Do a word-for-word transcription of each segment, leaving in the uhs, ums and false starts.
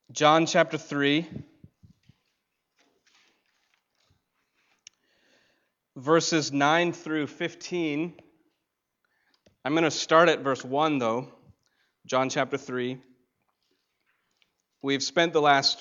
John chapter three, verses nine through fifteen. I'm going to start at verse one, though. John chapter three. We've spent the last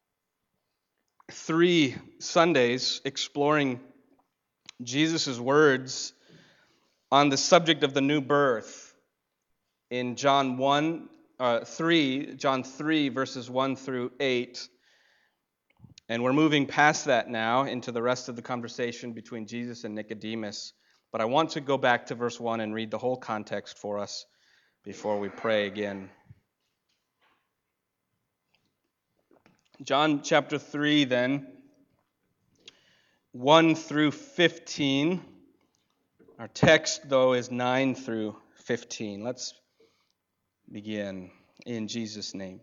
three Sundays exploring Jesus' words on the subject of the new birth in John one, uh, three, John three, verses one through eight. And we're moving past that now into the rest of the conversation between Jesus and Nicodemus. But I want to go back to verse one and read the whole context for us before we pray again. John chapter three, then, one through fifteen. Our text, though, is nine through fifteen. Let's begin in Jesus' name.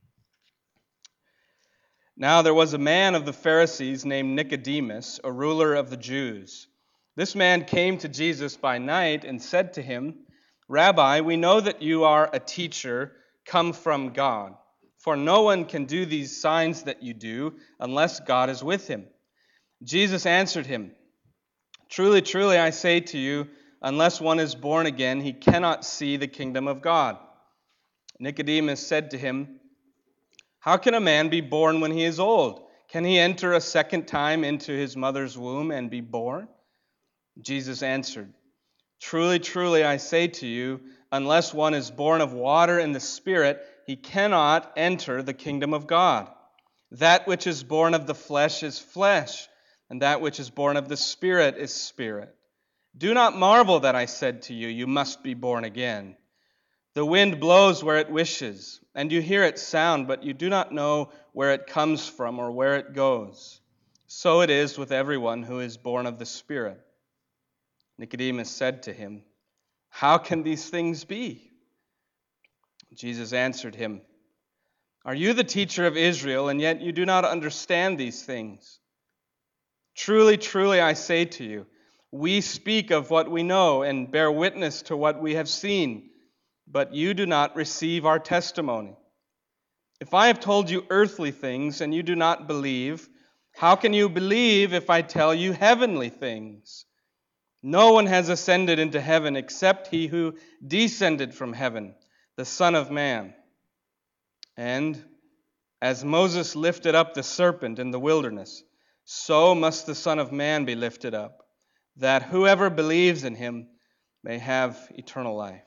Now there was a man of the Pharisees named Nicodemus, a ruler of the Jews. This man came to Jesus by night and said to him, "Rabbi, we know that you are a teacher come from God, for no one can do these signs that you do unless God is with him." Jesus answered him, "Truly, truly, I say to you, unless one is born again, he cannot see the kingdom of God." Nicodemus said to him, "How can a man be born when he is old? Can he enter a second time into his mother's womb and be born?" Jesus answered, "Truly, truly, I say to you, unless one is born of water and the Spirit, he cannot enter the kingdom of God. That which is born of the flesh is flesh, and that which is born of the Spirit is spirit. Do not marvel that I said to you, you must be born again. The wind blows where it wishes, and you hear its sound, but you do not know where it comes from or where it goes. So it is with everyone who is born of the Spirit." Nicodemus said to him, "How can these things be?" Jesus answered him, "Are you the teacher of Israel, and yet you do not understand these things? Truly, truly, I say to you, we speak of what we know and bear witness to what we have seen, but you do not receive our testimony. If I have told you earthly things and you do not believe, how can you believe if I tell you heavenly things? No one has ascended into heaven except he who descended from heaven, the Son of Man. And as Moses lifted up the serpent in the wilderness, so must the Son of Man be lifted up, that whoever believes in him may have eternal life."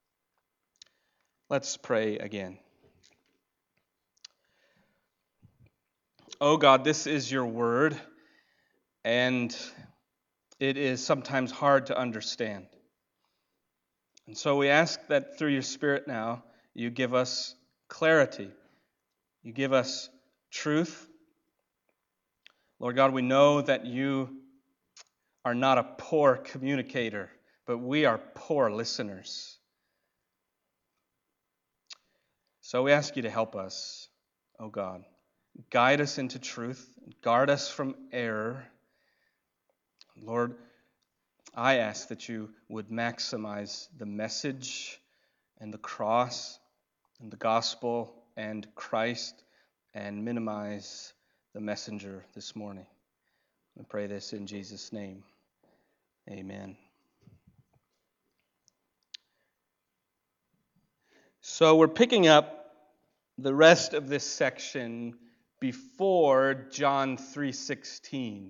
Let's pray again. Oh God, this is your word, and it is sometimes hard to understand. And so we ask that through your Spirit now, you give us clarity. You give us truth. Lord God, we know that you are not a poor communicator, but we are poor listeners. So we ask you to help us, oh God. Guide us into truth. Guard us from error. Lord, I ask that you would maximize the message and the cross and the gospel and Christ and minimize the messenger this morning. I pray this in Jesus' name. Amen. So we're picking up the rest of this section before John three sixteen.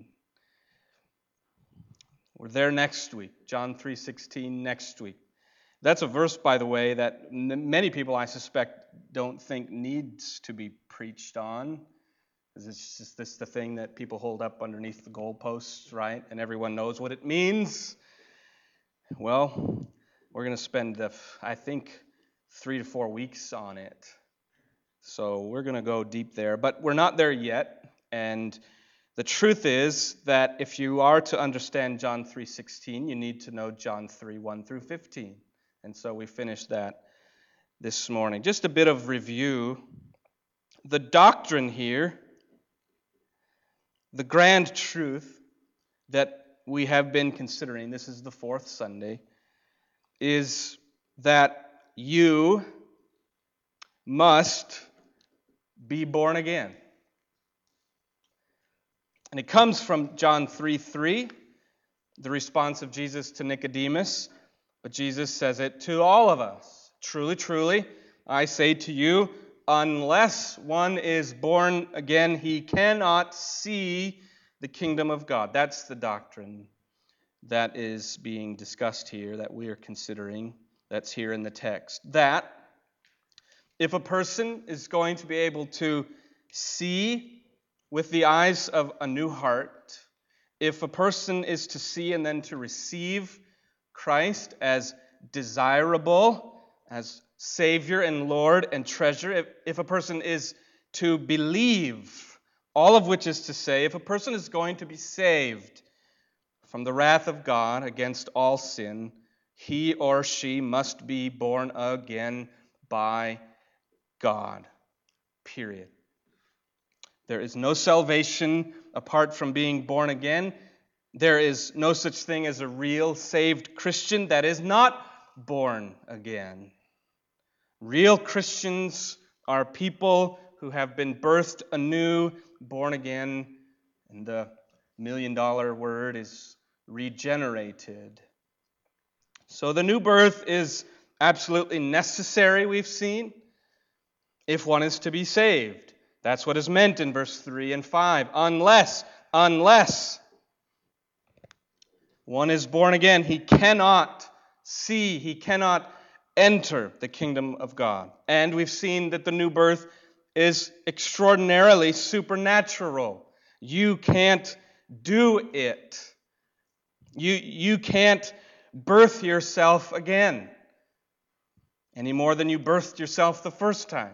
We're there next week, John three sixteen next week. That's a verse, by the way, that n- many people, I suspect, don't think needs to be preached on, because it's just this the thing that people hold up underneath the goalposts, right? And everyone knows what it means. Well, we're going to spend, the, I think, three to four weeks on it. So we're going to go deep there, but we're not there yet. And the truth is that if you are to understand John three sixteen, you need to know John three one through fifteen. And so we finished that this morning. Just a bit of review. The doctrine here, the grand truth that we have been considering, this is the fourth Sunday, is that you must be born again. And it comes from John three three, the response of Jesus to Nicodemus. But Jesus says it to all of us. Truly, truly, I say to you, unless one is born again, he cannot see the kingdom of God. That's the doctrine that is being discussed here, that we are considering. That's here in the text. That if a person is going to be able to see with the eyes of a new heart, if a person is to see and then to receive Christ as desirable, as Savior and Lord and treasure, if, if a person is to believe, all of which is to say, if a person is going to be saved from the wrath of God against all sin, he or she must be born again by God. Period. There is no salvation apart from being born again. There is no such thing as a real saved Christian that is not born again. Real Christians are people who have been birthed anew, born again, and the million-dollar word is regenerated. So the new birth is absolutely necessary, we've seen, if one is to be saved. That's what is meant in verse three and five. Unless, unless one is born again, he cannot see, he cannot enter the kingdom of God. And we've seen that the new birth is extraordinarily supernatural. You can't do it. You, you can't birth yourself again any more than you birthed yourself the first time.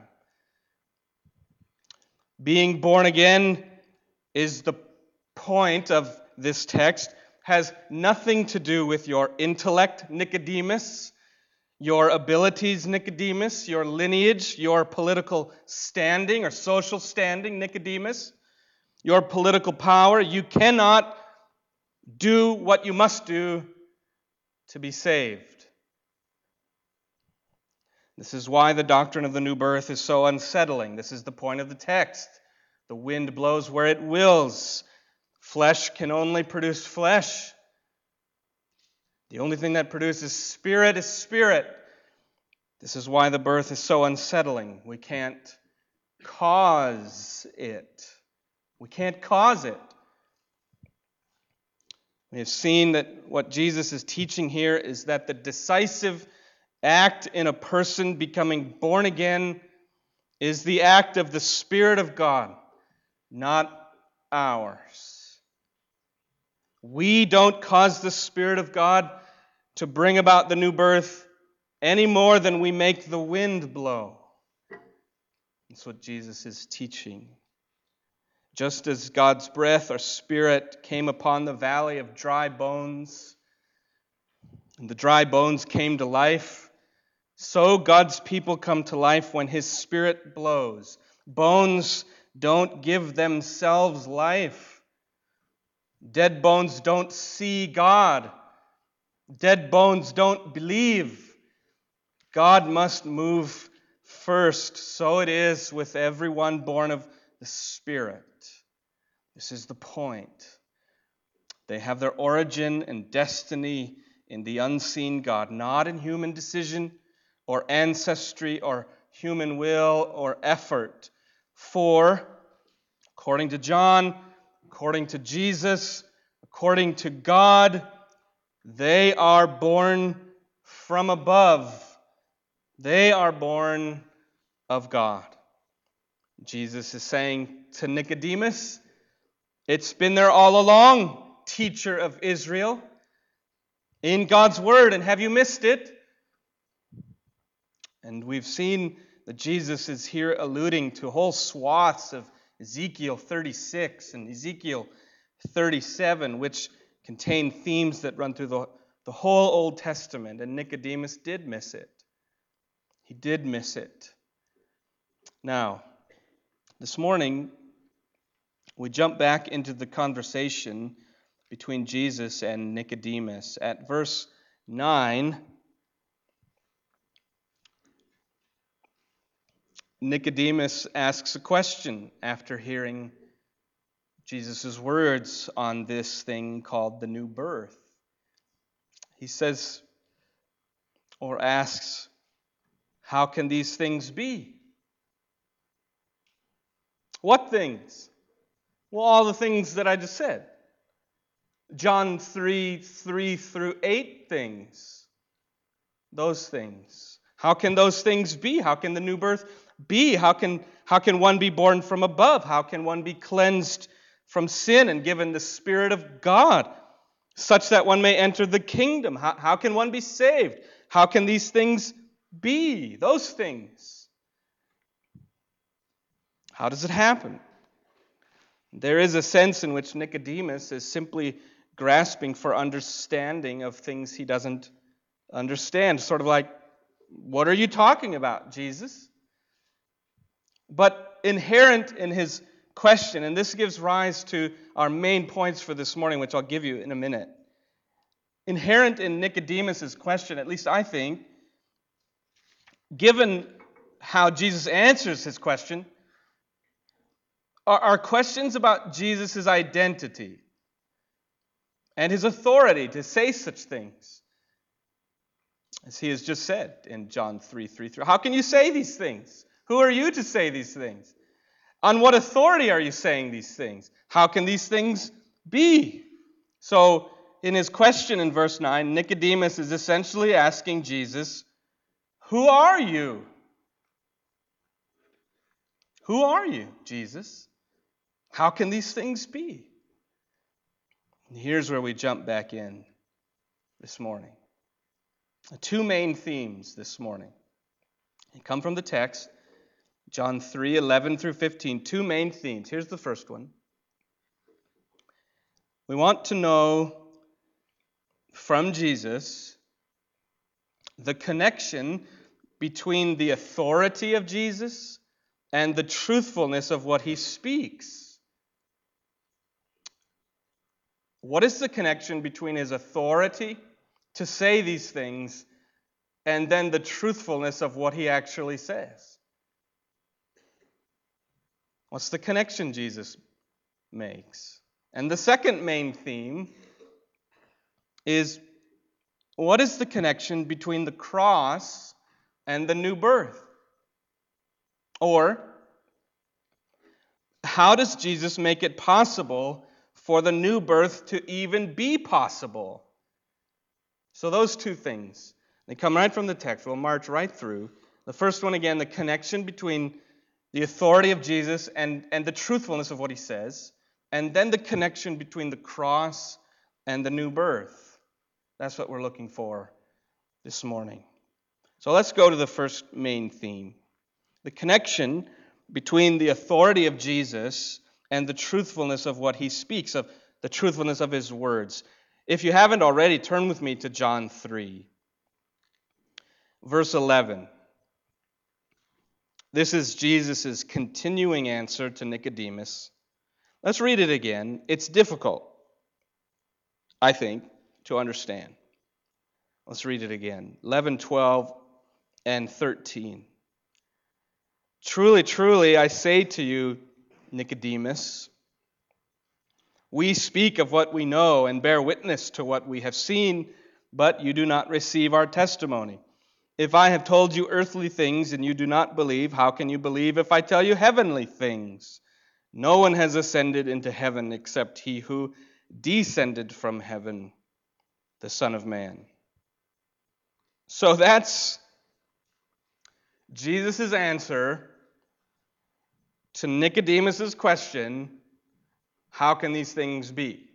Being born again is the point of this text, has nothing to do with your intellect, Nicodemus, your abilities, Nicodemus, your lineage, your political standing or social standing, Nicodemus, your political power. You cannot do what you must do to be saved. This is why the doctrine of the new birth is so unsettling. This is the point of the text. The wind blows where it wills. Flesh can only produce flesh. The only thing that produces spirit is spirit. This is why the birth is so unsettling. We can't cause it. We can't cause it. We have seen that what Jesus is teaching here is that the decisive act in a person becoming born again is the act of the Spirit of God, not ours. We don't cause the Spirit of God to bring about the new birth any more than we make the wind blow. That's what Jesus is teaching. Just as God's breath or Spirit came upon the valley of dry bones, and the dry bones came to life, so God's people come to life when His Spirit blows. Bones don't give themselves life. Dead bones don't see God. Dead bones don't believe. God must move first. So it is with everyone born of the Spirit. This is the point. They have their origin and destiny in the unseen God, not in human decision or ancestry or human will or effort. For, according to John, according to Jesus, according to God, they are born from above. They are born of God. Jesus is saying to Nicodemus, it's been there all along, teacher of Israel, in God's Word, and have you missed it? And we've seen that Jesus is here alluding to whole swaths of Ezekiel thirty-six and Ezekiel thirty-seven, which contain themes that run through the, the whole Old Testament, and Nicodemus did miss it. He did miss it. Now, this morning, we jump back into the conversation between Jesus and Nicodemus. At verse nine, Nicodemus asks a question after hearing Jesus' words on this thing called the new birth. He says, or asks, how can these things be? What things? Well, all the things that I just said. John three, three through eight things. Those things. How can those things be? How can the new birth be? How can, how can one be born from above? How can one be cleansed from sin and given the Spirit of God, such that one may enter the kingdom? How, how can one be saved? How can these things be? Those things. How does it happen? There is a sense in which Nicodemus is simply grasping for understanding of things he doesn't understand. Sort of like, what are you talking about, Jesus? But inherent in his question, and this gives rise to our main points for this morning, which I'll give you in a minute. Inherent in Nicodemus' question, at least I think, given how Jesus answers his question, are, are questions about Jesus' identity and his authority to say such things. As he has just said in John three, three, three. How can you say these things? Who are you to say these things? On what authority are you saying these things? How can these things be? So, in his question in verse nine, Nicodemus is essentially asking Jesus, who are you? Who are you, Jesus? How can these things be? And here's where we jump back in this morning. Two main themes this morning. They come from the text, John three, eleven through fifteen. Two main themes. Here's the first one. We want to know from Jesus the connection between the authority of Jesus and the truthfulness of what he speaks. What is the connection between his authority to say these things and then the truthfulness of what he actually says? What's the connection Jesus makes? And the second main theme is, what is the connection between the cross and the new birth? Or, how does Jesus make it possible for the new birth to even be possible? So those two things, they come right from the text. We'll march right through. The first one, again, the connection between the authority of Jesus and, and the truthfulness of what he says, and then the connection between the cross and the new birth. That's what we're looking for this morning. So let's go to the first main theme. The connection between the authority of Jesus and the truthfulness of what he speaks, of the truthfulness of his words. If you haven't already, turn with me to John three, verse eleven. This is Jesus' continuing answer to Nicodemus. Let's read it again. It's difficult, I think, to understand. Let's read it again. eleven, twelve, and thirteen. Truly, truly, I say to you, Nicodemus, we speak of what we know and bear witness to what we have seen, but you do not receive our testimony. If I have told you earthly things and you do not believe, how can you believe if I tell you heavenly things? No one has ascended into heaven except he who descended from heaven, the Son of Man. So that's Jesus' answer to Nicodemus' question, how can these things be?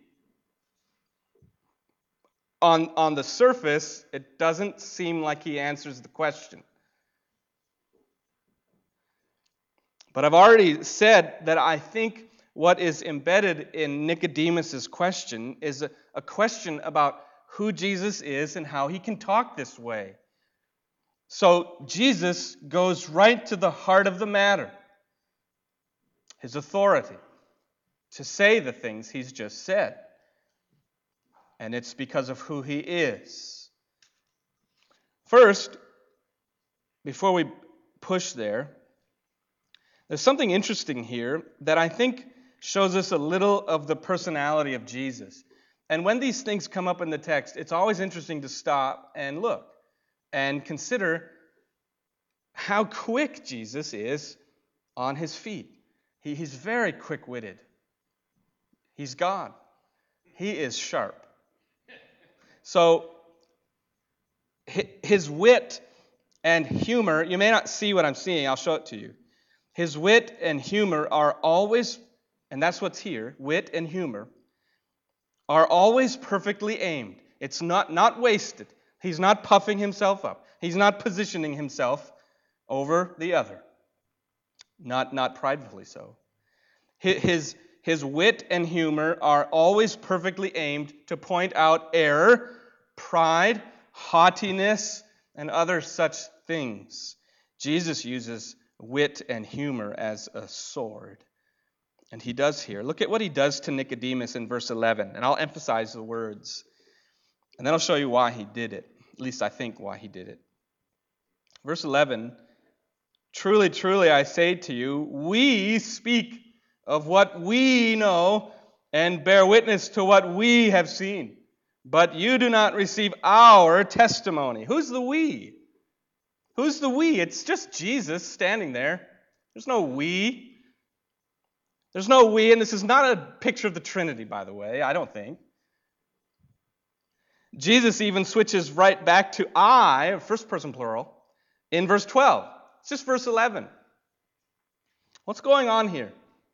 On, on the surface, it doesn't seem like he answers the question. But I've already said that I think what is embedded in Nicodemus' question is a, a question about who Jesus is and how he can talk this way. So Jesus goes right to the heart of the matter, his authority to say the things he's just said. And it's because of who he is. First, before we push there, There's something interesting here that I think shows us a little of the personality of Jesus. And when these things come up in the text, it's always interesting to stop and look and consider how quick Jesus is on his feet. He, he's very quick-witted. He's God. He is sharp. So his wit and humor, you may not see what I'm seeing, I'll show it to you. His wit and humor are always, and that's what's here, wit and humor, are always perfectly aimed. It's not, not wasted. He's not puffing himself up. He's not positioning himself over the other. Not, not pridefully so. His, his wit and humor are always perfectly aimed to point out error, pride, haughtiness, and other such things. Jesus uses wit and humor as a sword. And he does here. Look at what he does to Nicodemus in verse eleven. And I'll emphasize the words. And then I'll show you why he did it. At least I think why he did it. Verse eleven, truly, truly, I say to you, we speak of what we know and bear witness to what we have seen. But you do not receive our testimony. Who's the we? Who's the we? It's just Jesus standing there. There's no we. There's no we, and this is not a picture of the Trinity, by the way, I don't think. Jesus even switches right back to I, first person plural, in verse twelve. It's just verse eleven. What's going on here?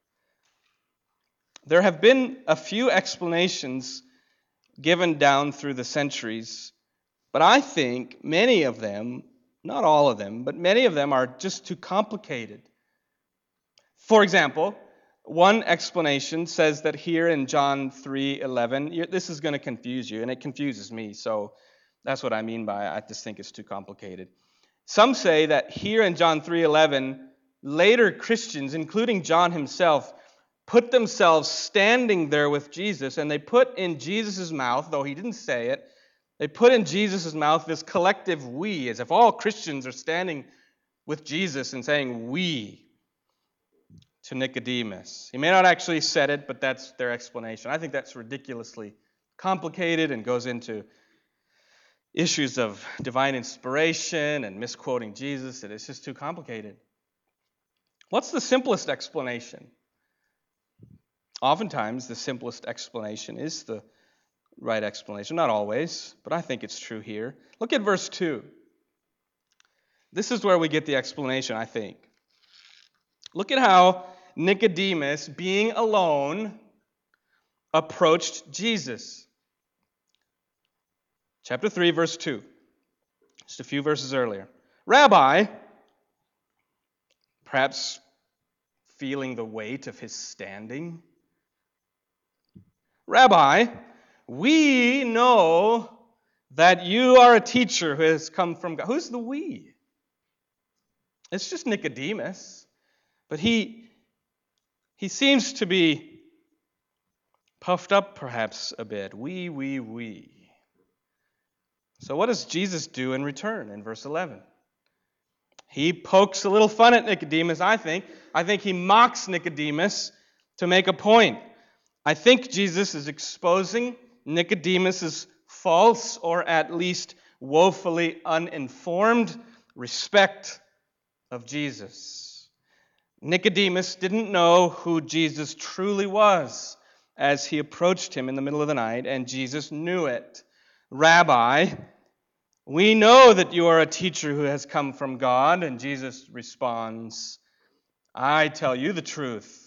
There have been a few explanations given down through the centuries, but I think many of them, not all of them, but many of them are just too complicated. For example, one explanation says that here in John three eleven, this is going to confuse you, and it confuses me, so that's what I mean by I just think it's too complicated. Some say that here in John three eleven, later Christians, including John himself, put themselves standing there with Jesus, and they put in Jesus' mouth, though he didn't say it, they put in Jesus' mouth this collective we, as if all Christians are standing with Jesus and saying we to Nicodemus. He may not actually said it, but that's their explanation. I think that's ridiculously complicated and goes into issues of divine inspiration and misquoting Jesus, and it's just too complicated. What's the simplest explanation? Oftentimes, the simplest explanation is the right explanation. Not always, but I think it's true here. Look at verse two. This is where we get the explanation, I think. Look at how Nicodemus, being alone, approached Jesus. Chapter three, verse two. Just a few verses earlier. Rabbi, perhaps feeling the weight of his standing. Rabbi, we know that you are a teacher who has come from God. Who's the we? It's just Nicodemus. But he, he seems to be puffed up perhaps a bit. We, we, we. So what does Jesus do in return in verse eleven? He pokes a little fun at Nicodemus, I think. I think he mocks Nicodemus to make a point. I think Jesus is exposing Nicodemus' false, or at least woefully uninformed, respect of Jesus. Nicodemus didn't know who Jesus truly was as he approached him in the middle of the night, and Jesus knew it. Rabbi, we know that you are a teacher who has come from God, and Jesus responds, I tell you the truth.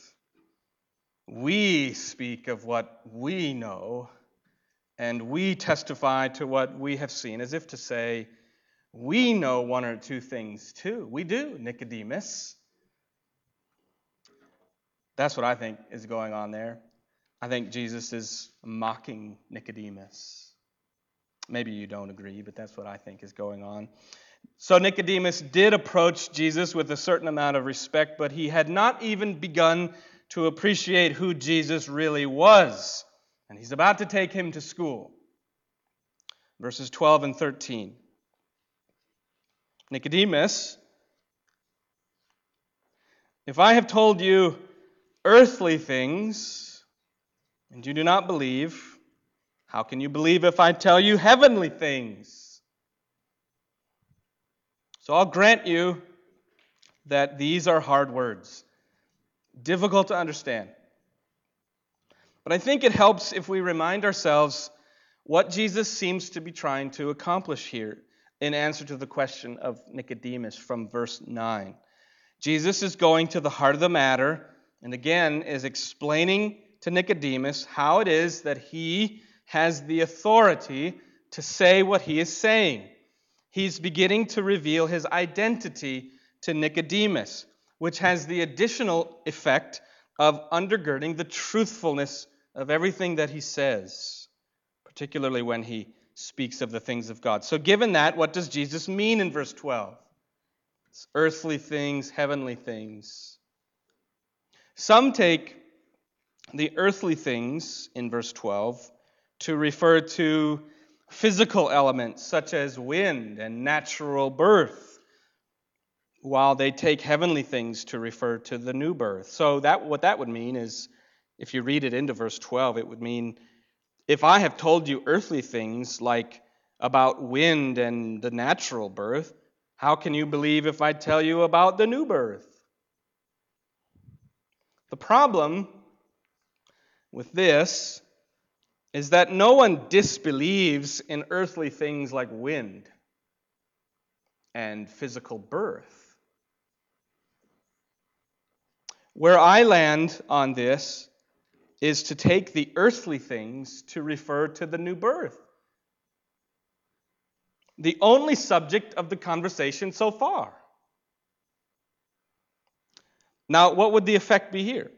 We speak of what we know, and we testify to what we have seen, as if to say, we know one or two things too. We do, Nicodemus. That's what I think is going on there. I think Jesus is mocking Nicodemus. Maybe you don't agree, but that's what I think is going on. So Nicodemus did approach Jesus with a certain amount of respect, but he had not even begun to appreciate who Jesus really was. And he's about to take him to school. Verses twelve and thirteen. Nicodemus If I have told you earthly things, and you do not believe, how can you believe if I tell you heavenly things? So I'll grant you that these are hard words, difficult to understand. But I think it helps if we remind ourselves what Jesus seems to be trying to accomplish here in answer to the question of Nicodemus from verse nine. Jesus is going to the heart of the matter and again is explaining to Nicodemus how it is that he has the authority to say what he is saying. He's beginning to reveal his identity to Nicodemus, which has the additional effect of undergirding the truthfulness of everything that he says, particularly when he speaks of the things of God. So given that, what does Jesus mean in verse twelve? It's earthly things, heavenly things. Some take the earthly things in verse twelve to refer to physical elements such as wind and natural birth, while they take heavenly things to refer to the new birth. So that what that would mean is, if you read it into verse twelve, it would mean, if I have told you earthly things like about wind and the natural birth, how can you believe if I tell you about the new birth? The problem with this is that no one disbelieves in earthly things like wind and physical birth. Where I land on this is to take the earthly things to refer to the new birth. The only subject of the conversation so far. Now, what would the effect be here?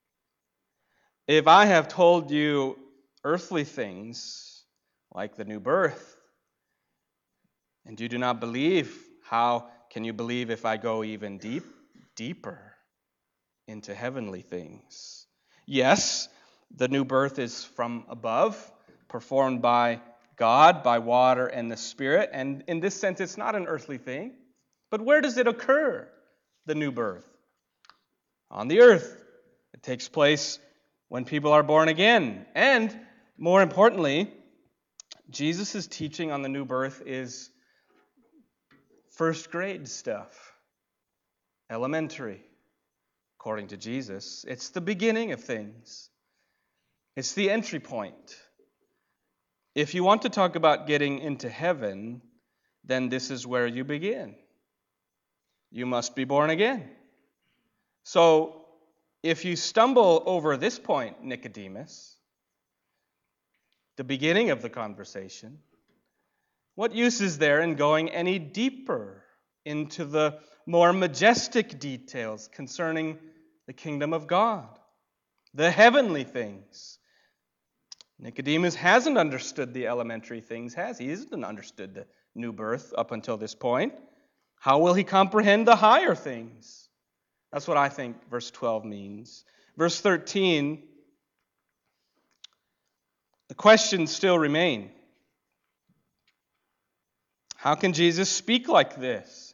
If I have told you earthly things like the new birth, and you do not believe, how can you believe if I go even deep, deeper into heavenly things? Yes, the new birth is from above, performed by God, by water and the Spirit, and in this sense it's not an earthly thing. But where does it occur, the new birth? On the earth. It takes place when people are born again. And more importantly, Jesus' teaching on the new birth is first grade stuff, elementary, according to Jesus. It's the beginning of things. It's the entry point. If you want to talk about getting into heaven, then this is where you begin. You must be born again. So, if you stumble over this point, Nicodemus, the beginning of the conversation, what use is there in going any deeper into the more majestic details concerning the kingdom of God, the heavenly things? Nicodemus hasn't understood the elementary things, has he? He hasn't understood the new birth up until this point. How will he comprehend the higher things? That's what I think verse twelve means. Verse thirteen, the questions still remain. How can Jesus speak like this?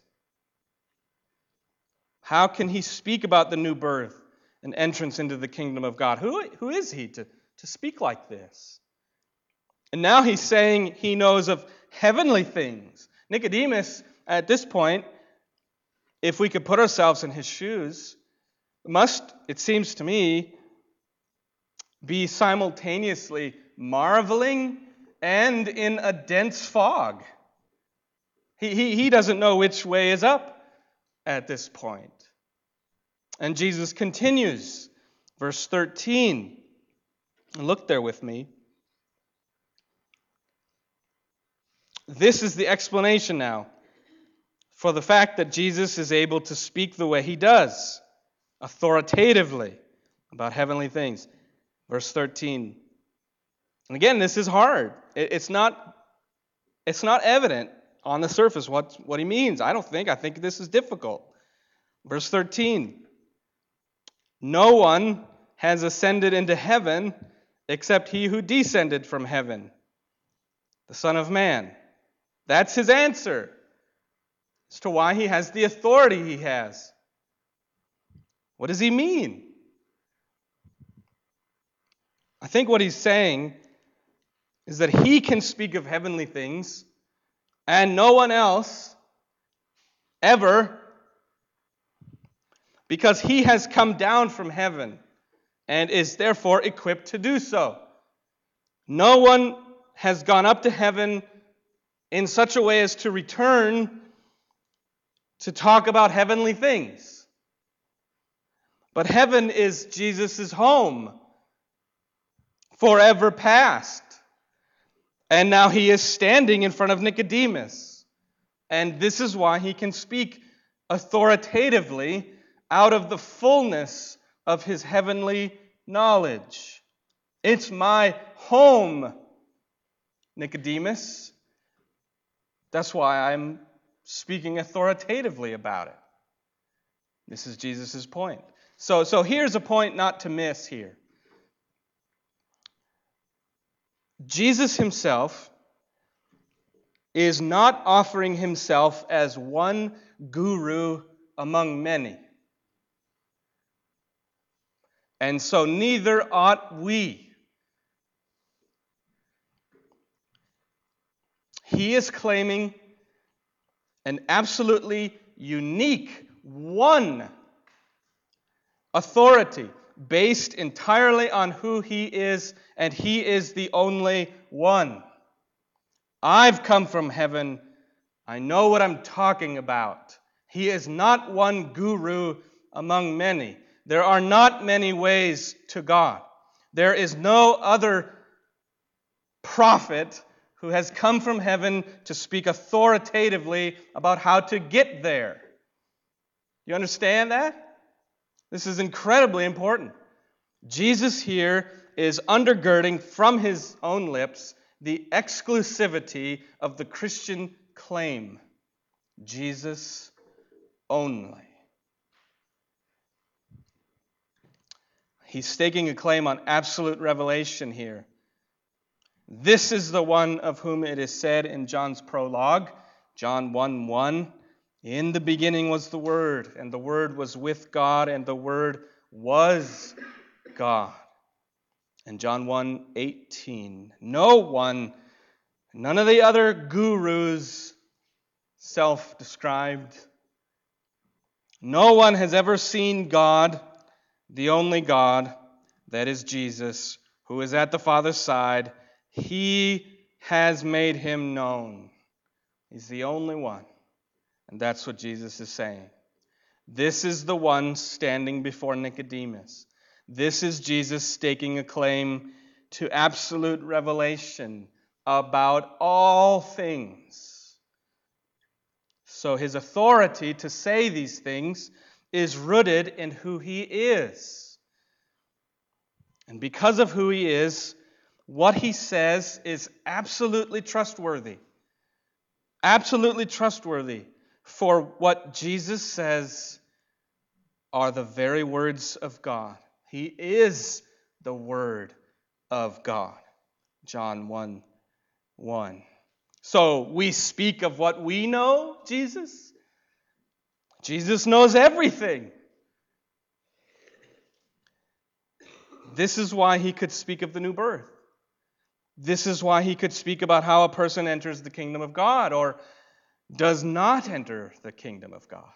How can he speak about the new birth and entrance into the kingdom of God? Who, who is he to, to speak like this? And now he's saying he knows of heavenly things. Nicodemus, at this point, if we could put ourselves in his shoes, must, it seems to me, be simultaneously marveling and in a dense fog. He, he, he doesn't know which way is up at this point. And Jesus continues, verse thirteen. Look there with me. This is the explanation now for the fact that Jesus is able to speak the way he does, authoritatively, about heavenly things. Verse thirteen. And again, this is hard. It's not, it's not evident on the surface what, what he means. I don't think. I think this is difficult. Verse thirteen. No one has ascended into heaven except he who descended from heaven, the Son of Man. That's his answer as to why he has the authority he has. What does he mean? I think what he's saying is that he can speak of heavenly things and no one else ever, because he has come down from heaven and is therefore equipped to do so. No one has gone up to heaven in such a way as to return to talk about heavenly things. But heaven is Jesus' home, forever past. And now he is standing in front of Nicodemus. And this is why he can speak authoritatively out of the fullness of his heavenly knowledge. It's my home, Nicodemus. That's why I'm speaking authoritatively about it. This is Jesus' point. So, so here's a point not to miss here. Jesus himself is not offering himself as one guru among many. And so neither ought we. He is claiming an absolutely unique one authority based entirely on who he is, and he is the only one. I've come from heaven. I know what I'm talking about. He is not one guru among many. There are not many ways to God. There is no other prophet who has come from heaven to speak authoritatively about how to get there. You understand that? This is incredibly important. Jesus here is undergirding from his own lips the exclusivity of the Christian claim. Jesus only. He's staking a claim on absolute revelation here. This is the one of whom it is said in John's prologue, John one one, in the beginning was the Word, and the Word was with God, and the Word was God. And John one eighteen, no one, none of the other gurus, self-described, no one has ever seen God, the only God, that is Jesus, who is at the Father's side. He has made him known. He's the only one. And that's what Jesus is saying. This is the one standing before Nicodemus. This is Jesus staking a claim to absolute revelation about all things. So his authority to say these things is rooted in who he is. And because of who he is, what he says is absolutely trustworthy. Absolutely trustworthy. For what Jesus says are the very words of God. He is the Word of God. John one one. So we speak of what we know, Jesus. Jesus knows everything. This is why he could speak of the new birth. This is why he could speak about how a person enters the kingdom of God or does not enter the kingdom of God.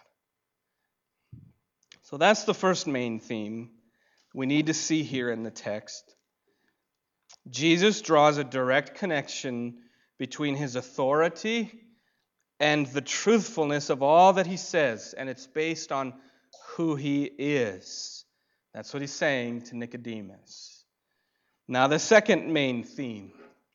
So that's the first main theme we need to see here in the text. Jesus draws a direct connection between his authority and the truthfulness of all that he says, and it's based on who he is. That's what he's saying to Nicodemus. Now, the second main theme,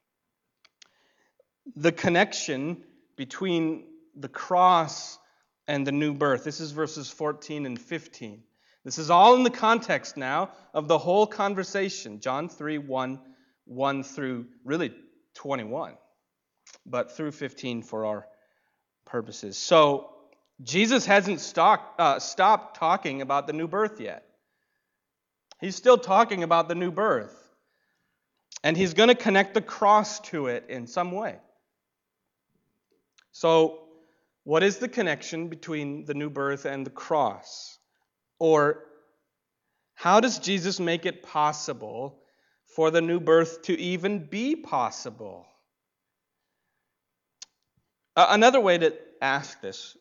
the connection between the cross and the new birth. This is verses fourteen and fifteen. This is all in the context now of the whole conversation. John three, one, one through really twenty-one, but through fifteen for our purposes. So, Jesus hasn't stopped, uh, stopped talking about the new birth yet. He's still talking about the new birth. And he's going to connect the cross to it in some way. So, what is the connection between the new birth and the cross? Or How does Jesus make it possible for the new birth to even be possible? Uh, another way to ask this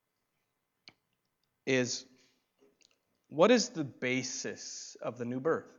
is, what is the basis of the new birth?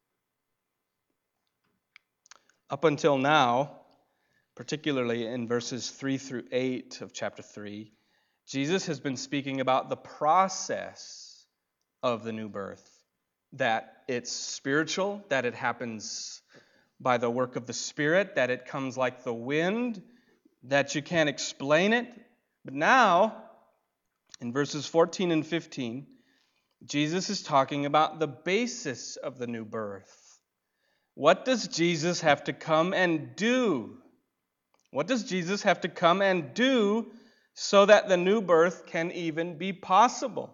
Up until now, particularly in verses three through eight of chapter three, Jesus has been speaking about the process of the new birth, that it's spiritual, that it happens by the work of the Spirit, that it comes like the wind, that you can't explain it. But now, in verses fourteen and fifteen, Jesus is talking about the basis of the new birth. What does Jesus have to come and do? What does Jesus have to come and do so that the new birth can even be possible?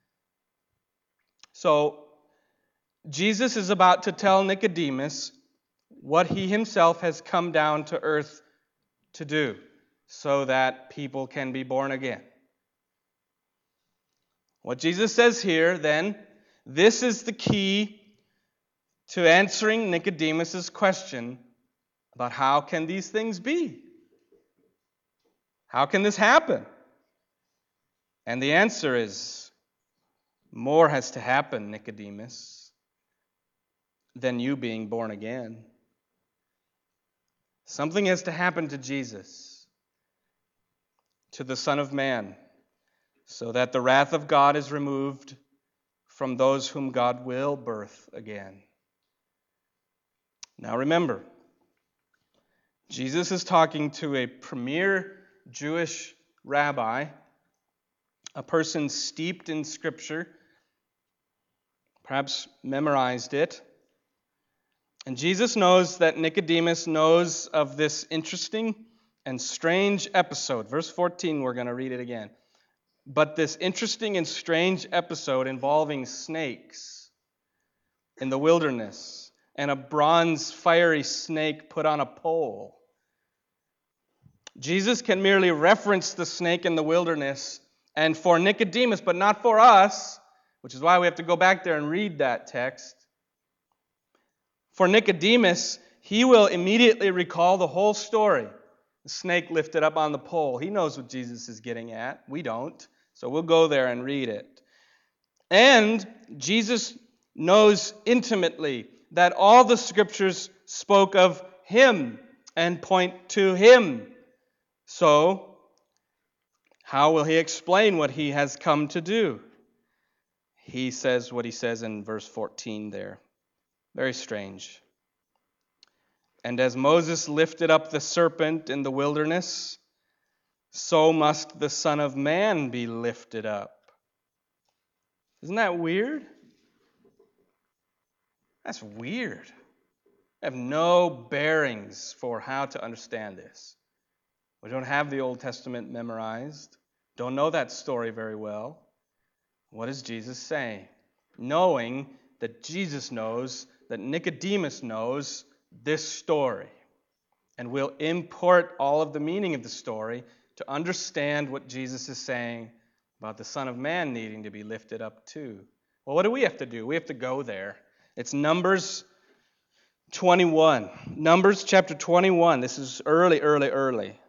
So, Jesus is about to tell Nicodemus what he himself has come down to earth to do so that people can be born again. What Jesus says here, then, this is the key to answering Nicodemus' question about how can these things be? How can this happen? And the answer is, more has to happen, Nicodemus, than you being born again. Something has to happen to Jesus, to the Son of Man, so that the wrath of God is removed from those whom God will birth again. Now remember, Jesus is talking to a premier Jewish rabbi, a person steeped in Scripture, perhaps memorized it. And Jesus knows that Nicodemus knows of this interesting and strange episode. Verse fourteen, we're going to read it again. But this interesting and strange episode involving snakes in the wilderness and a bronze fiery snake put on a pole. Jesus can merely reference the snake in the wilderness and for Nicodemus, but not for us, which is why we have to go back there and read that text. For Nicodemus, he will immediately recall the whole story. The snake lifted up on the pole. He knows what Jesus is getting at. We don't. So we'll go there and read it. And Jesus knows intimately that all the Scriptures spoke of Him and point to Him. So, how will He explain what He has come to do? He says what He says in verse fourteen there. Very strange. And as Moses lifted up the serpent in the wilderness, so must the Son of Man be lifted up. Isn't that weird? That's weird. I have no bearings for how to understand this. We don't have the Old Testament memorized. Don't know that story very well. What is Jesus saying? Knowing that Jesus knows, that Nicodemus knows this story, and will import all of the meaning of the story to understand what Jesus is saying about the Son of Man needing to be lifted up too. Well, what do we have to do? We have to go there. It's Numbers twenty-one. Numbers chapter twenty-one. This is early, early, early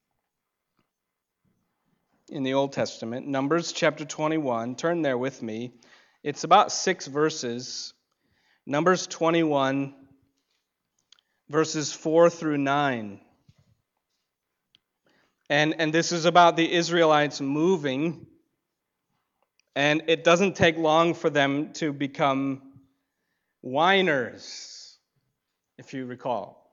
in the Old Testament. Numbers chapter twenty-one. Turn there with me. It's about six verses. Numbers twenty-one, verses four through nine. And, and this is about the Israelites moving. And it doesn't take long for them to become whiners, if you recall.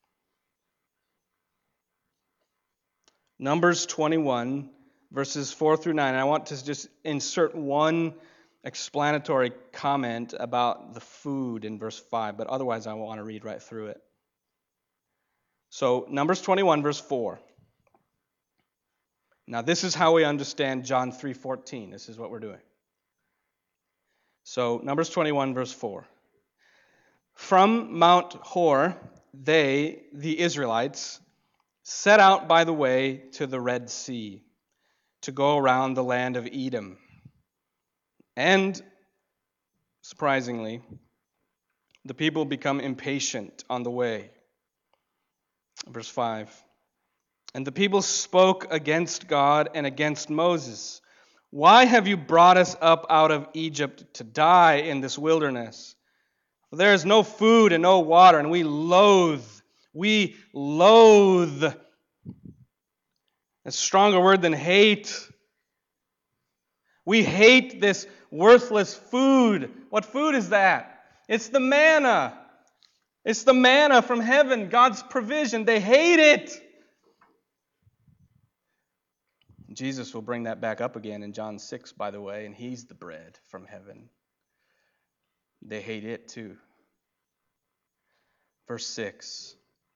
Numbers twenty-one, verses four through nine. And I want to just insert one explanatory comment about the food in verse five, but otherwise I want to read right through it. So, Numbers twenty-one, verse four. Now, this is how we understand John three fourteen. This is what we're doing. So, Numbers twenty-one, verse four. From Mount Hor, they, the Israelites, set out by the way to the Red Sea to go around the land of Edom. And Surprisingly, the people become impatient on the way. Verse five. And the people spoke against God and against Moses. Why have you brought us up out of Egypt to die in this wilderness? For there is no food and no water, and we loathe, we loathe. A stronger word than hate. We hate this worthless food. What food is that? It's the manna. It's the manna from heaven, God's provision. They hate it. Jesus will bring that back up again in John six, by the way, and he's the bread from heaven. They hate it too. Verse six.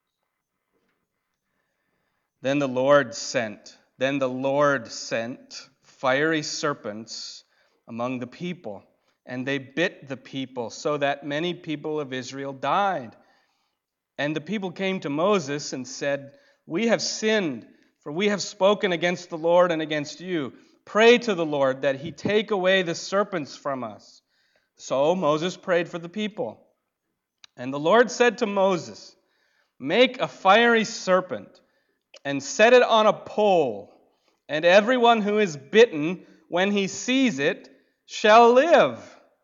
Then the Lord sent, then the Lord sent fiery serpents among the people, and they bit the people, so that many people of Israel died. And the people came to Moses and said, "We have sinned, for we have spoken against the Lord and against you. Pray to the Lord that he take away the serpents from us." So Moses prayed for the people. And the Lord said to Moses, "Make a fiery serpent and set it on a pole, and everyone who is bitten, when he sees it, shall live."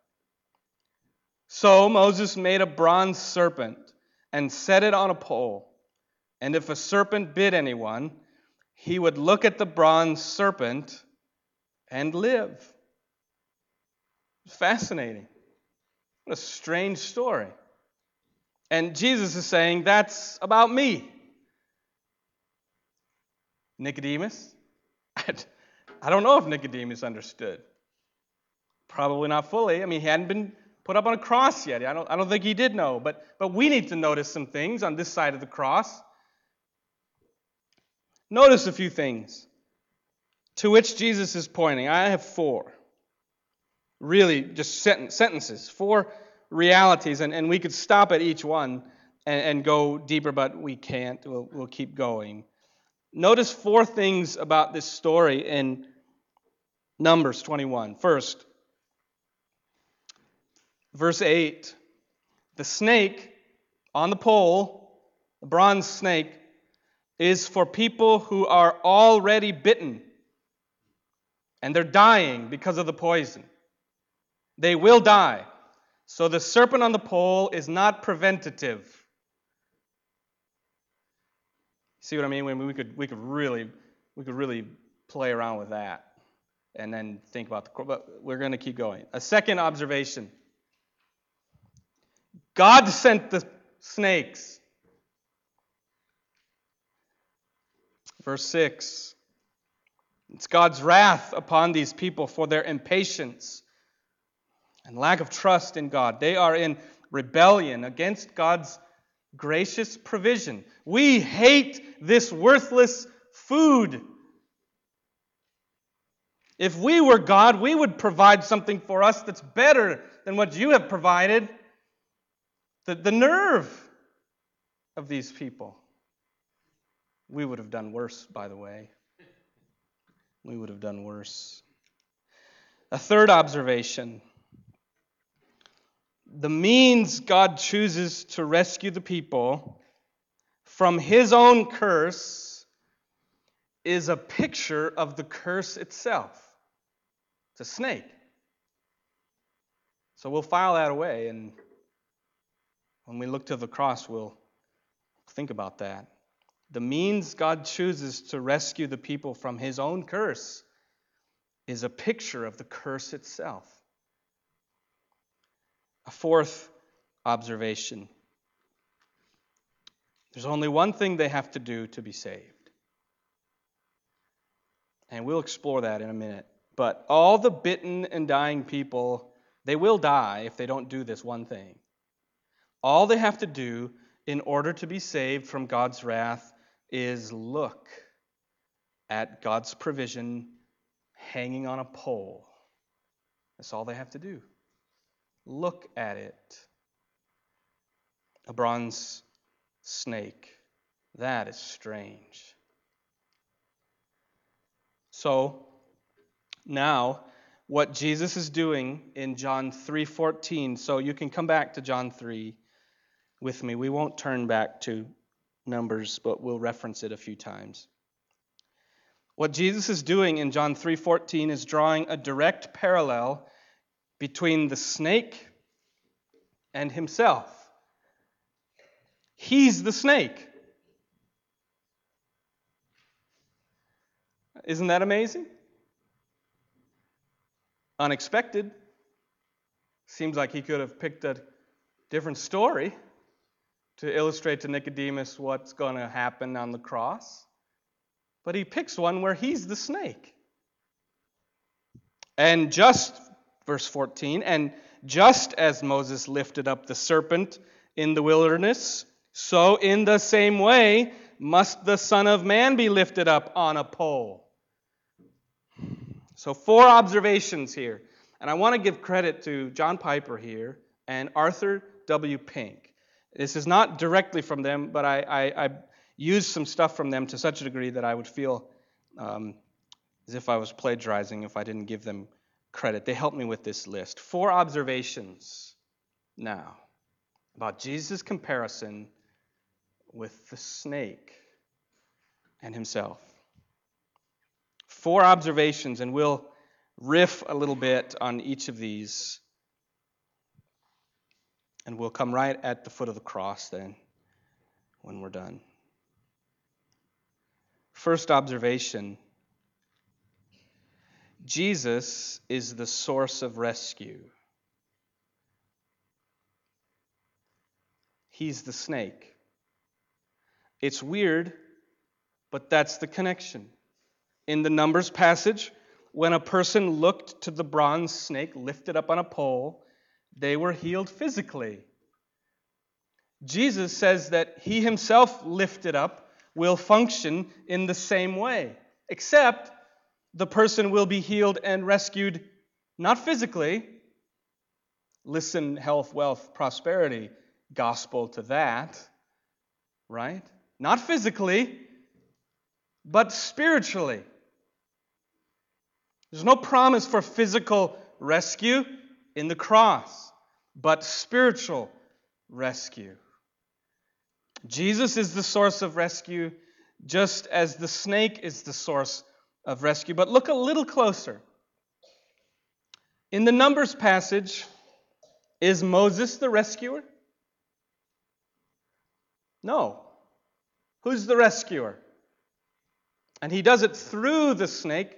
So Moses made a bronze serpent and set it on a pole. And if a serpent bit anyone, he would look at the bronze serpent and live. Fascinating. What a strange story. And Jesus is saying, that's about me. Nicodemus? I don't know if Nicodemus understood. Probably not fully. I mean, he hadn't been put up on a cross yet. I don't, I don't think he did know. But, but we need to notice some things on this side of the cross. Notice a few things to which Jesus is pointing. I have four. Really, just senten- sentences. Four realities. And, and we could stop at each one and, and go deeper, but we can't. We'll, we'll keep going. Notice four things about this story in Numbers twenty-one. First, verse eight. The snake on the pole, the bronze snake, is for people who are already bitten. And they're dying because of the poison. They will die. So the serpent on the pole is not preventative. See what I mean? We could we could really we could really play around with that and then think about the. But we're going to keep going. A second observation. God sent the snakes. Verse six. It's God's wrath upon these people for their impatience and lack of trust in God. They are in rebellion against God's gracious provision. We hate this worthless food. If we were God, we would provide something for us that's better than what you have provided. The, the nerve of these people. We would have done worse, by the way. We would have done worse. A third observation. The means God chooses to rescue the people from his own curse is a picture of the curse itself. It's a snake. So we'll file that away, and when we look to the cross, we'll think about that. The means God chooses to rescue the people from his own curse is a picture of the curse itself. A fourth observation. There's only one thing they have to do to be saved. And we'll explore that in a minute. But all the bitten and dying people, they will die if they don't do this one thing. All they have to do in order to be saved from God's wrath is look at God's provision hanging on a pole. That's all they have to do. Look at it. A bronze snake. That is strange. So, now what Jesus is doing in John three fourteen. So you can come back to John three with me. We won't turn back to Numbers, but we'll reference it a few times. What Jesus is doing in John three fourteen is drawing a direct parallel between the snake and himself. He's the snake. Isn't that amazing? Unexpected. Seems like he could have picked a different story to illustrate to Nicodemus what's going to happen on the cross. But he picks one where he's the snake. And just, verse fourteen, and just as Moses lifted up the serpent in the wilderness, so in the same way must the Son of Man be lifted up on a pole. So four observations here. And I want to give credit to John Piper here and Arthur W. Pink. This is not directly from them, but I, I, I used some stuff from them to such a degree that I would feel um, as if I was plagiarizing if I didn't give them credit. They helped me with this list. Four observations now about Jesus' comparison with the snake and himself. Four observations, and we'll riff a little bit on each of these. And we'll come right at the foot of the cross then, when we're done. First observation, Jesus is the source of rescue. He's the snake. It's weird, but that's the connection. In the Numbers passage, when a person looked to the bronze snake lifted up on a pole, they were healed physically. Jesus says that he himself lifted up will function in the same way, except the person will be healed and rescued not physically. Listen, health, wealth, prosperity, gospel to that, right? Not physically, but spiritually. There's no promise for physical rescue in the cross, but spiritual rescue. Jesus is the source of rescue, just as the snake is the source of rescue. But look a little closer. In the Numbers passage, is Moses the rescuer? No. Who's the rescuer? And he does it through the snake.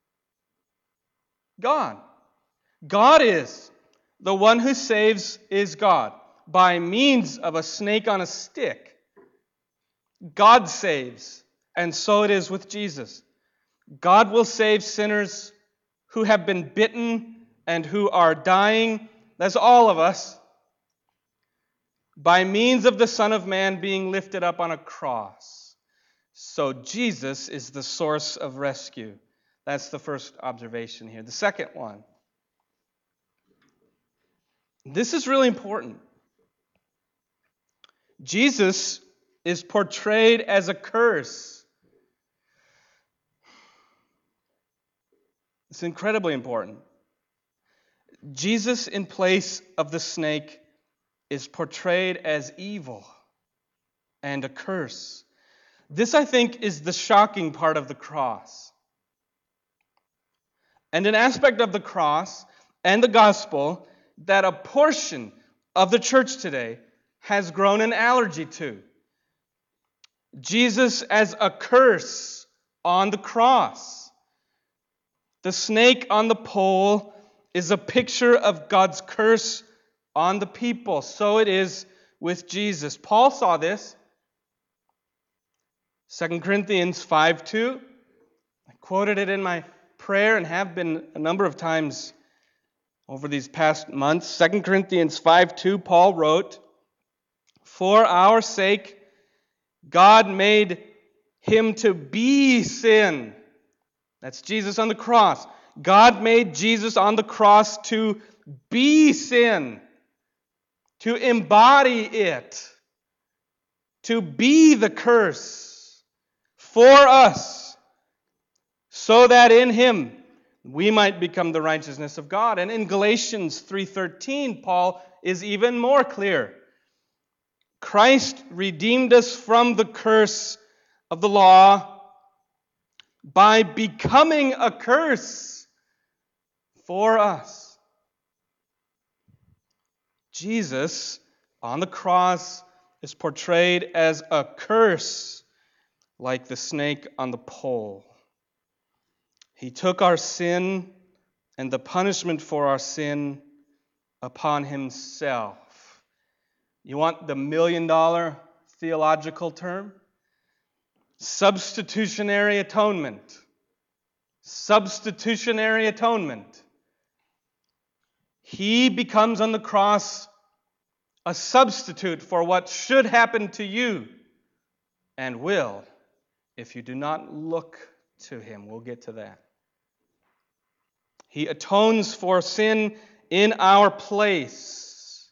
God. God is. The one who saves is God, by means of a snake on a stick. God saves, and so it is with Jesus. God will save sinners who have been bitten and who are dying. That's all of us. By means of the Son of Man being lifted up on a cross. So Jesus is the source of rescue. That's the first observation here. The second one. This is really important. Jesus is portrayed as a curse. It's incredibly important. Jesus, in place of the snake, is portrayed as evil and a curse. This, I think, is the shocking part of the cross. And an aspect of the cross and the gospel that a portion of the church today has grown an allergy to. Jesus as a curse on the cross. The snake on the pole is a picture of God's curse on the people. So it is with Jesus. Paul saw this. Second Corinthians five two. I quoted it in my prayer and have been a number of times over these past months. Second Corinthians five two, Paul wrote, "For our sake, God made him to be sin." That's Jesus on the cross. God made Jesus on the cross to be sin, to embody it, to be the curse for us, so that in him We might become the righteousness of God. And in Galatians three thirteen, Paul is even more clear. Christ redeemed us from the curse of the law by becoming a curse for us. Jesus on the cross is portrayed as a curse, like the snake on the pole. He took our sin and the punishment for our sin upon himself. You want the million-dollar theological term? Substitutionary atonement. Substitutionary atonement. He becomes on the cross a substitute for what should happen to you and will if you do not look to him. We'll get to that. He atones for sin in our place.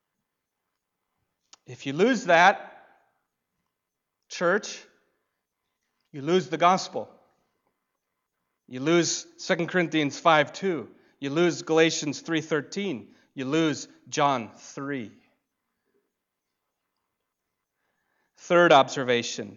If you lose that, church, you lose the gospel. You lose Second Corinthians five two. You lose Galatians three thirteen. You lose John three. Third observation.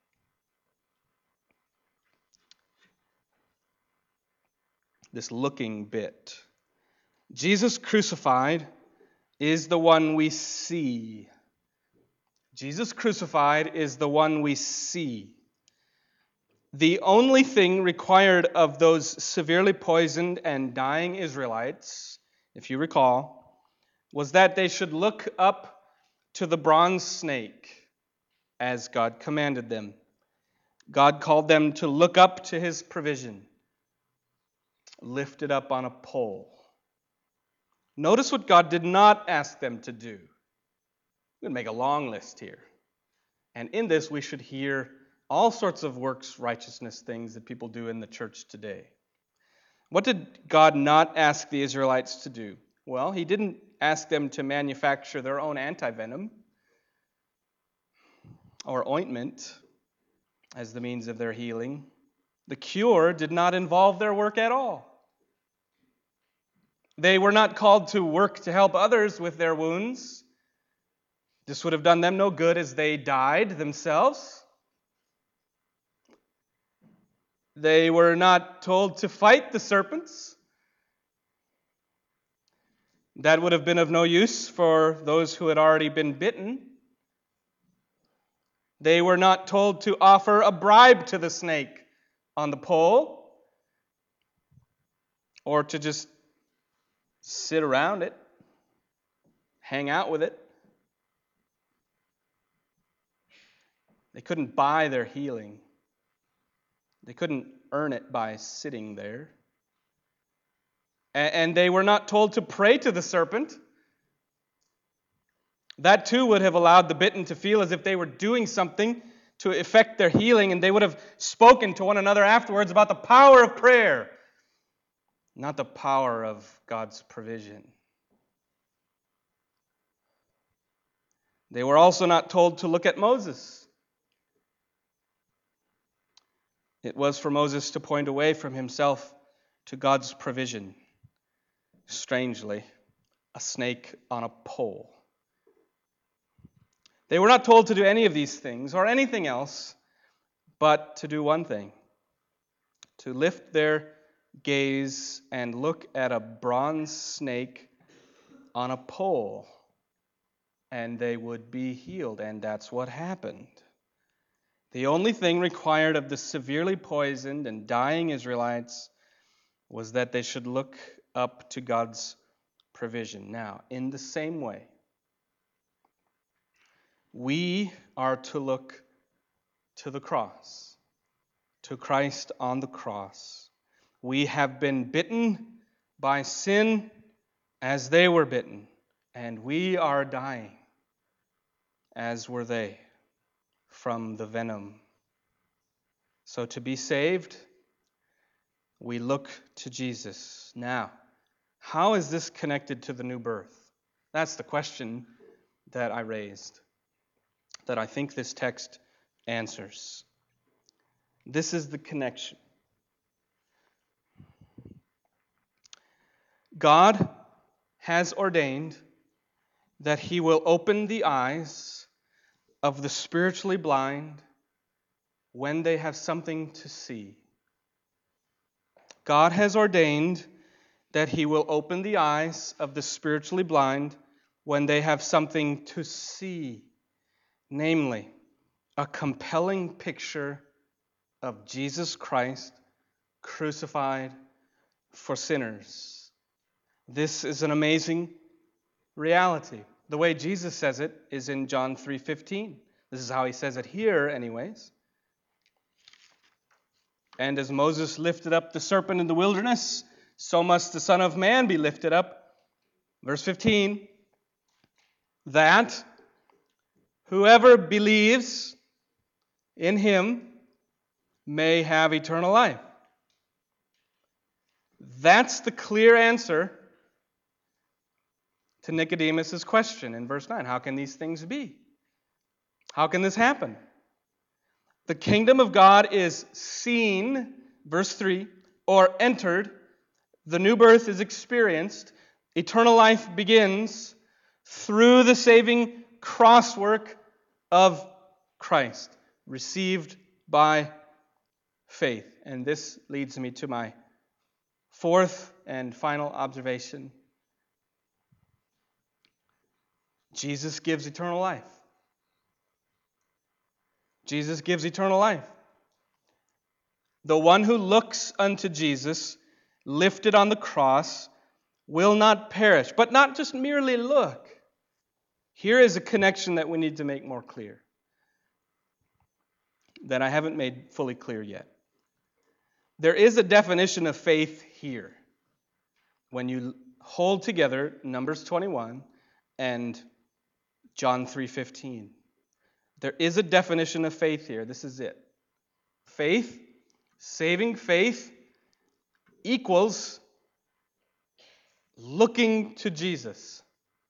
This looking bit. Jesus crucified is the one we see. Jesus crucified is the one we see. The only thing required of those severely poisoned and dying Israelites, if you recall, was that they should look up to the bronze snake as God commanded them. God called them to look up to his provision, lifted up on a pole. Notice what God did not ask them to do. I'm going to make a long list here. And in this, we should hear all sorts of works righteousness things that people do in the church today. What did God not ask the Israelites to do? Well, he didn't ask them to manufacture their own antivenom or ointment as the means of their healing. The cure did not involve their work at all. They were not called to work to help others with their wounds. This would have done them no good as they died themselves. They were not told to fight the serpents. That would have been of no use for those who had already been bitten. They were not told to offer a bribe to the snake on the pole or to just sit around it, hang out with it. They couldn't buy their healing. They couldn't earn it by sitting there. And they were not told to pray to the serpent. That too would have allowed the bitten to feel as if they were doing something to effect their healing, and they would have spoken to one another afterwards about the power of prayer, not the power of God's provision. They were also not told to look at Moses. It was for Moses to point away from himself to God's provision. Strangely, a snake on a pole. They were not told to do any of these things or anything else, but to do one thing: to lift their gaze and look at a bronze snake on a pole, and they would be healed. And that's what happened. The only thing required of the severely poisoned and dying Israelites was that they should look up to God's provision. Now, in the same way, we are to look to the cross, to Christ on the cross. We have been bitten by sin as they were bitten, and we are dying as were they from the venom. So to be saved, we look to Jesus. Now, how is this connected to the new birth? That's the question that I raised, that I think this text answers. This is the connection. God has ordained that He will open the eyes of the spiritually blind when they have something to see. God has ordained that He will open the eyes of the spiritually blind when they have something to see, namely, a compelling picture of Jesus Christ crucified for sinners. This is an amazing reality. The way Jesus says it is in John three fifteen. This is how He says it here, anyways. And as Moses lifted up the serpent in the wilderness, so must the Son of Man be lifted up. Verse fifteen, that whoever believes in Him may have eternal life. That's the clear answer to Nicodemus' question in verse nine. How can these things be? How can this happen? The kingdom of God is seen, verse three, or entered. The new birth is experienced. Eternal life begins through the saving cross work of Christ, received by faith. And this leads me to my fourth and final observation. Jesus gives eternal life. Jesus gives eternal life. The one who looks unto Jesus, lifted on the cross, will not perish, but not just merely look. Here is a connection that we need to make more clear, that I haven't made fully clear yet. There is a definition of faith here. When you hold together Numbers twenty-one and John three fifteen. There is a definition of faith here. This is it. Faith, saving faith, equals looking to Jesus.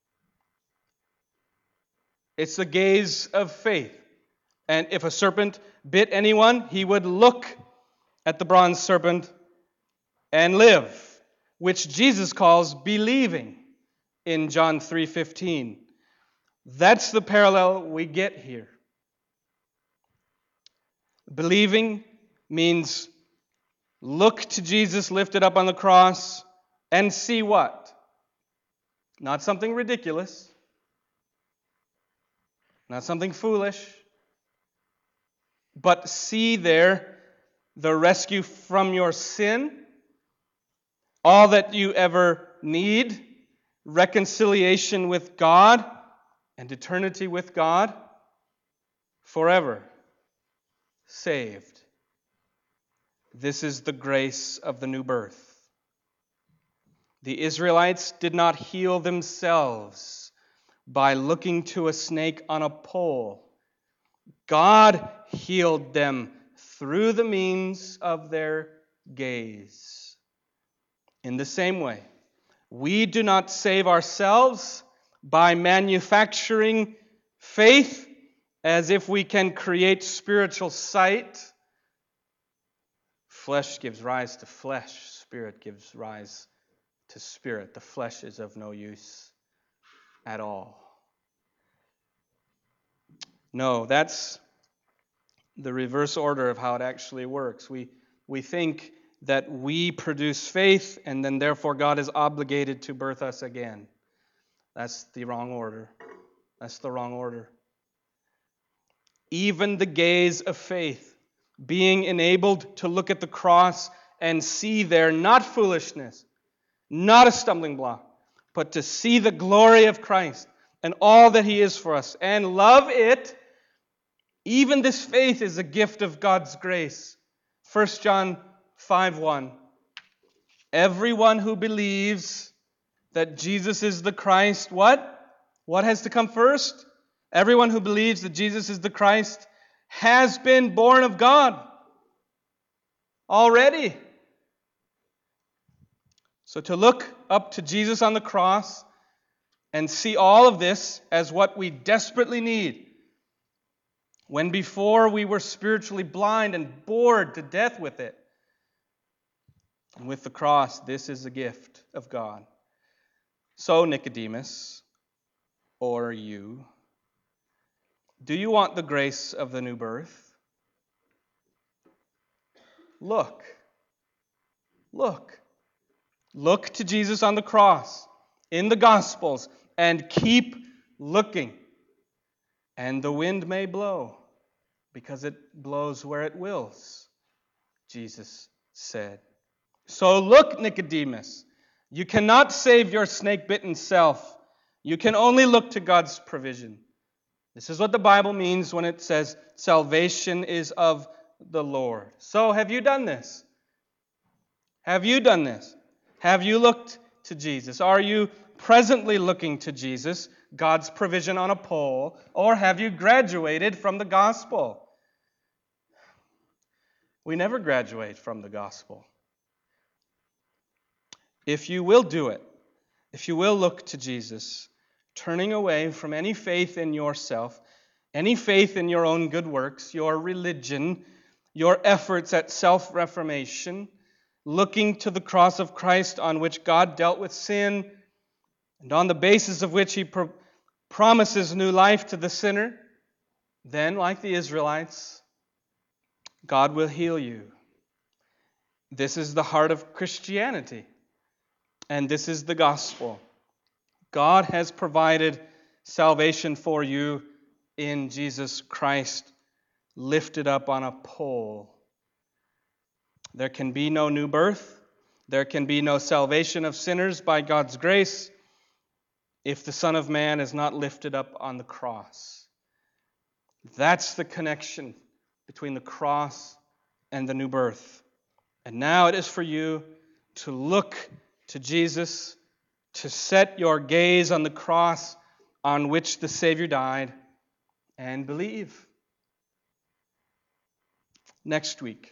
It's the gaze of faith. And if a serpent bit anyone, he would look at the bronze serpent and live, which Jesus calls believing in John three fifteen. That's the parallel we get here. Believing means look to Jesus lifted up on the cross and see what? Not something ridiculous, not something foolish, but see there the rescue from your sin, all that you ever need, reconciliation with God, and eternity with God, forever saved. This is the grace of the new birth. The Israelites did not heal themselves by looking to a snake on a pole. God healed them through the means of their gaze. In the same way, we do not save ourselves by manufacturing faith as if we can create spiritual sight. Flesh gives rise to flesh. Spirit gives rise to spirit. The flesh is of no use at all. No, that's the reverse order of how it actually works. We, we think that we produce faith and then therefore God is obligated to birth us again. That's the wrong order. That's the wrong order. Even the gaze of faith, being enabled to look at the cross and see there not foolishness, not a stumbling block, but to see the glory of Christ and all that He is for us and love it, even this faith is a gift of God's grace. First John five one. Everyone who believes that Jesus is the Christ, what? What has to come first? Everyone who believes that Jesus is the Christ has been born of God already. So to look up to Jesus on the cross and see all of this as what we desperately need, when before we were spiritually blind and bored to death with it. And with the cross, this is a gift of God. So, Nicodemus, or you, do you want the grace of the new birth? Look. Look. Look to Jesus on the cross, in the Gospels, and keep looking. And the wind may blow, because it blows where it wills, Jesus said. So look, Nicodemus. You cannot save your snake-bitten self. You can only look to God's provision. This is what the Bible means when it says salvation is of the Lord. So have you done this? Have you done this? Have you looked to Jesus? Are you presently looking to Jesus, God's provision on a pole, or have you graduated from the gospel? We never graduate from the gospel. If you will do it, if you will look to Jesus, turning away from any faith in yourself, any faith in your own good works, your religion, your efforts at self-reformation, looking to the cross of Christ on which God dealt with sin and on the basis of which He pro- promises new life to the sinner, then, like the Israelites, God will heal you. This is the heart of Christianity, and this is the gospel. God has provided salvation for you in Jesus Christ, lifted up on a pole. There can be no new birth. There can be no salvation of sinners by God's grace if the Son of Man is not lifted up on the cross. That's the connection between the cross and the new birth. And now it is for you to look to Jesus, to set your gaze on the cross on which the Savior died, and believe. Next week,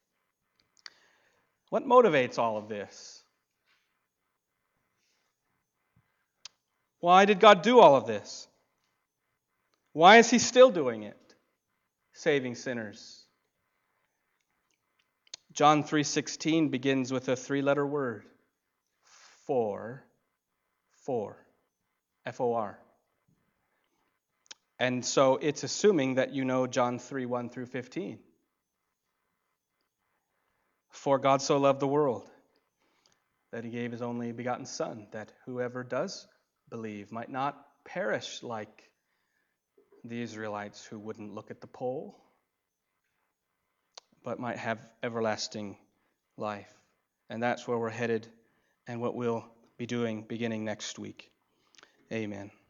what motivates all of this? Why did God do all of this? Why is He still doing it, saving sinners? John three sixteen begins with a three-letter word, for, for, F O R. And so it's assuming that you know John three one through fifteen. For God so loved the world that He gave His only begotten Son, that whoever does believe might not perish like the Israelites who wouldn't look at the pole, but might have everlasting life. And that's where we're headed and what we'll be doing beginning next week. Amen.